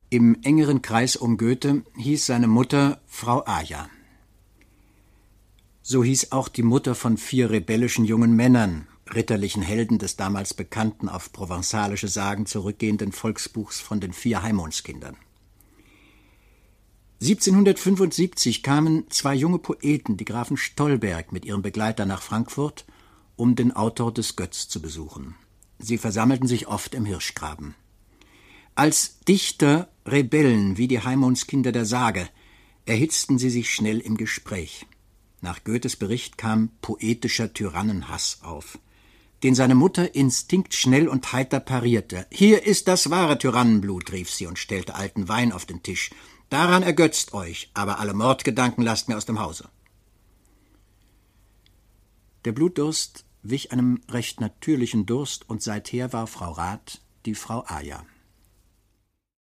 Im engeren Kreis um Goethe hieß seine Mutter Frau Aja. So hieß auch die Mutter von 4 rebellischen jungen Männern, ritterlichen Helden des damals bekannten, auf provenzalische Sagen zurückgehenden Volksbuchs von den 4 Haimondskindern. 1775 kamen 2 junge Poeten, die Grafen Stolberg, mit ihrem Begleiter nach Frankfurt, um den Autor des Götz zu besuchen. Sie versammelten sich oft im Hirschgraben. Als Dichter, Rebellen wie die Haimondskinder der Sage erhitzten sie sich schnell im Gespräch. Nach Goethes Bericht kam poetischer Tyrannenhass auf, den seine Mutter instinktschnell und heiter parierte. »Hier ist das wahre Tyrannenblut«, rief sie und stellte alten Wein auf den Tisch. »Daran ergötzt euch, aber alle Mordgedanken lasst mir aus dem Hause.« Der Blutdurst wich einem recht natürlichen Durst, und seither war Frau Rath die Frau Aja.